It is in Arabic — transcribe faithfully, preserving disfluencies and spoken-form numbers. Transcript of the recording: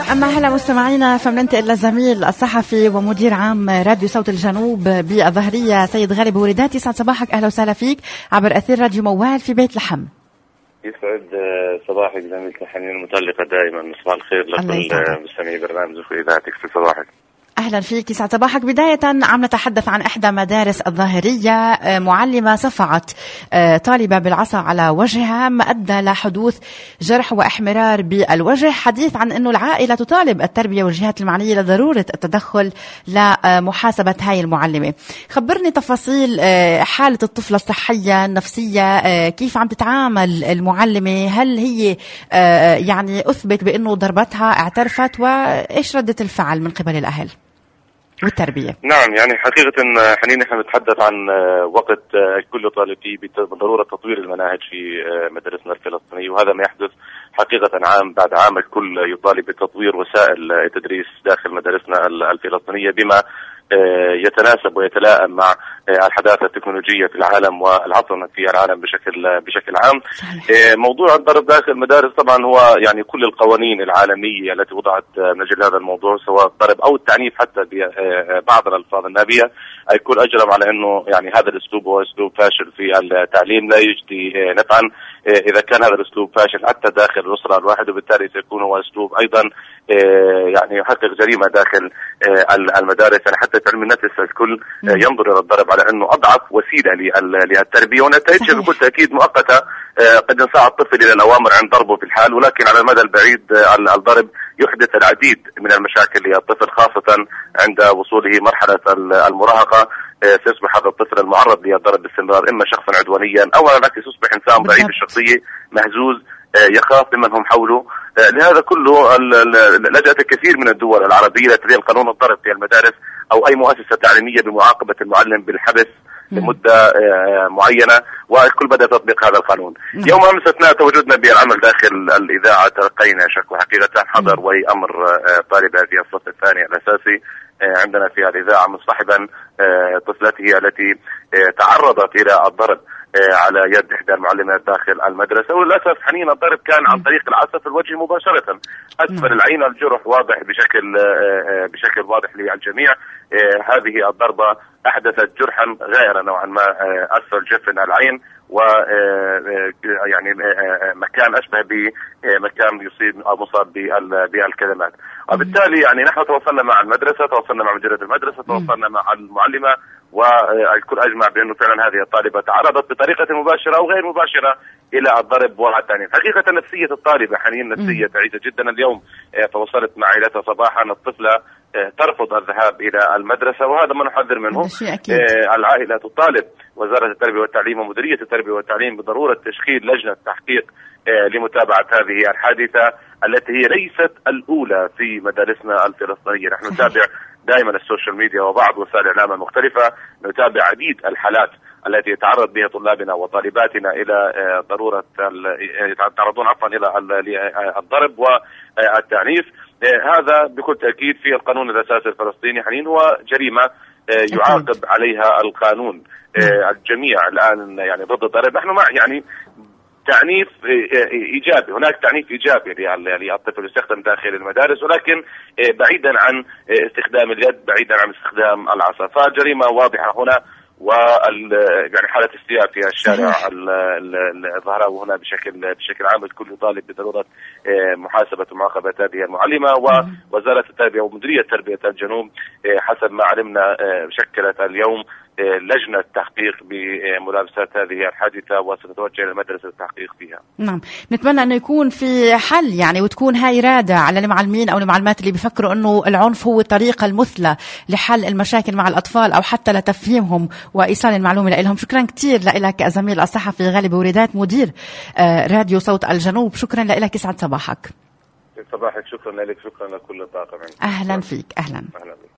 أما هلا مستمعينا، فمننتقل للزميل الصحفي ومدير عام راديو صوت الجنوب بالظهرية سيد غالب بوردات. يسعد صباحك، أهلا وسهلا فيك عبر أثير راديو موال في بيت لحم. يسعد صباحك زميلتي حنين المتألقة دائما. صباح الخير لكل مستمعي برنامج في إذاعتك في صباحك. أهلا فيك، يسعد صباحك. بداية عم نتحدث عن إحدى مدارس الظاهرية، معلمة صفعت طالبة بالعصا على وجهها ما أدى لحدوث جرح وإحمرار بالوجه. حديث عن أنه العائلة تطالب التربية والجهات المعنية لضرورة التدخل لمحاسبة هاي المعلمة. خبرني تفاصيل حالة الطفلة الصحية النفسية، كيف عم تتعامل المعلمة، هل هي يعني أثبت بأنه ضربتها، اعترفت، وإيش ردة الفعل من قبل الأهل والتربية؟ نعم، يعني حقيقة حنين نحن نتحدث عن وقت كل طالب فيه بضرورة تطوير المناهج في مدارسنا الفلسطينية، وهذا ما يحدث حقيقة عام بعد عام. الكل يطالب بتطوير وسائل التدريس داخل مدارسنا الفلسطينية بما يتناسب ويتلائم مع الحداثة التكنولوجية في العالم والعصر في العالم بشكل بشكل عام. موضوع الضرب داخل المدارس طبعا هو يعني كل القوانين العالمية التي وضعت من أجل هذا الموضوع، سواء الضرب أو التعنيف حتى ببعض الألفاظ النابية، الكل أجرم على أنه يعني هذا الأسلوب هو أسلوب فاشل في التعليم، لا يجدي نفعا إذا كان هذا الأسلوب فاشل حتى داخل الأسرة الواحدة، وبالتالي سيكون هو أسلوب أيضا يعني يحقق جريمة داخل المدارس. يعني حتى في علم النفس الكل ينظر إلى الضرب على أنه أضعف وسيلة للتربية، ونتائجها بكل تأكيد مؤقتة. قد ينصاع الطفل إلى الأوامر عن ضربه في الحال، ولكن على المدى البعيد الضرب يحدث العديد من المشاكل للطفل، خاصة عند وصوله مرحلة المراهقة. سيصبح هذا الطفل المعرض للضرب باستمرار، إما شخصا عدوانيا أو على العكس يصبح إنسان ضعيف الشخصية مهزوز، يخاف ممن هم حوله. لهذا كله لجأت الكثير من الدول العربية لتدين قانون الضرب في المدارس أو أي مؤسسة تعليمية بمعاقبة المعلم بالحبس لمدة معينة، والكل بدأ تطبيق هذا القانون. مم. يوم أمس أثناء تواجدنا بالعمل داخل الإذاعة تلقينا شكوى حقيقة حضر ولي أمر طالبة في الصف الثاني الأساسي عندنا في الإذاعة مصطحبا طفلته التي تعرضت إلى الضرب على يد إحدى المعلمات داخل المدرسة. وللأسف حنين الضرب كان عن طريق العصا في الوجه مباشرة أسفل العين، الجرح واضح بشكل بشكل واضح للجميع. هذه الضربة أحدثت جرحا غائرا نوعا ما أسفل جفن العين، و يعني مكان أشبه بمكان يصيب أو مصاب بالكدمات. وبالتالي يعني نحن تواصلنا مع المدرسة، تواصلنا مع مديرية المدرسة، تواصلنا مع المعلمة، والكل أجمع بأنه فعلا هذه الطالبة تعرضت بطريقة مباشرة أو غير مباشرة إلى الضرب والتعنيف. حقيقة نفسية الطالبة حنين نفسية تعيسة جدا. اليوم تواصلت مع عائلتها صباحا، الطفلة ترفض الذهاب إلى المدرسة، وهذا ما نحذر منه. العائلة تطالب وزارة التربية والتعليم ومديرية التربية والتعليم بضرورة تشكيل لجنة تحقيق لمتابعة هذه الحادثة التي هي ليست الأولى في مدارسنا الفلسطينية. نحن نتابع دائما السوشيال ميديا وبعض وسائل الإعلام المختلفة، نتابع عديد الحالات التي يتعرض بها طلابنا وطالباتنا إلى ضرورة يتعرضون عفوا إلى الضرب والتعنيف. هذا بكل تأكيد في القانون الأساسي الفلسطيني حنين هو جريمة يعاقب عليها القانون. الجميع الآن يعني ضد الضرب. نحن مع يعني تعنيف إيجابي، هناك تعنيف إيجابي للطفل يستخدم داخل المدارس، ولكن بعيدا عن استخدام اليد، بعيدا عن استخدام العصا. فجريمة واضحة هنا، وال يعني حالة استياء في الشارع الظهراوي هنا بشكل بشكل عام. الكل يطالب بضرورة محاسبة ومعاقبة هذه المعلمة. ووزارة التربية ومديرية تربية الجنوب حسب ما علمنا شكلت اليوم لجنة تحقيق بملابسات هذه الحادثة، وستتوجه إلى المدرسة للتحقيق فيها. نعم، نتمنى أنه يكون في حل يعني، وتكون هاي رادة على المعلمين أو المعلمات اللي بيفكروا أنه العنف هو الطريقة المثلى لحل المشاكل مع الأطفال أو حتى لتفهيمهم وإيصال المعلومة لهم. شكرا كتير لك زميل الصحفي غالب بوردات مدير راديو صوت الجنوب. شكرا لك، يسعد صباحك. صباحك. شكرا لك، شكرا لكل الطاقم. أهلا فيك. أهلا, أهلا.